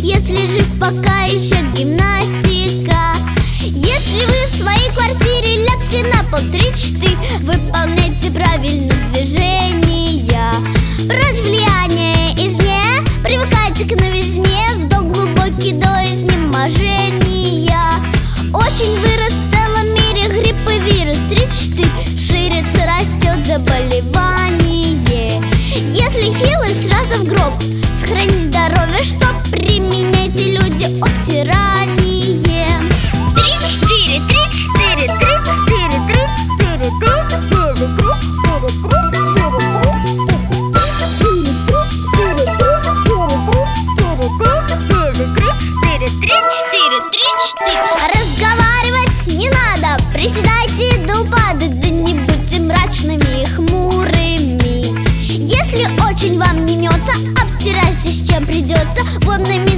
если жив пока еще гимнастика. Если вы в своей квартире, лягте на пол 3-4, выполняйте правильно движения. Прочь влияние извне, привыкайте к новизне, вдох глубокий до изнеможения. Очень вырос в целом мире грипп и вирус 3-4, ширится, растет заболевание. Если хилый, сразу в гроб, сохранить здоровье, чтоб применяйте, люди, обтирание. 3-4, 3-4, 3-4, 3-4. Разговаривать не надо, приседайте до упада, да не будьте мрачными и хмурыми. Если очень вам не имется, обтирайся, с чем придется. Водными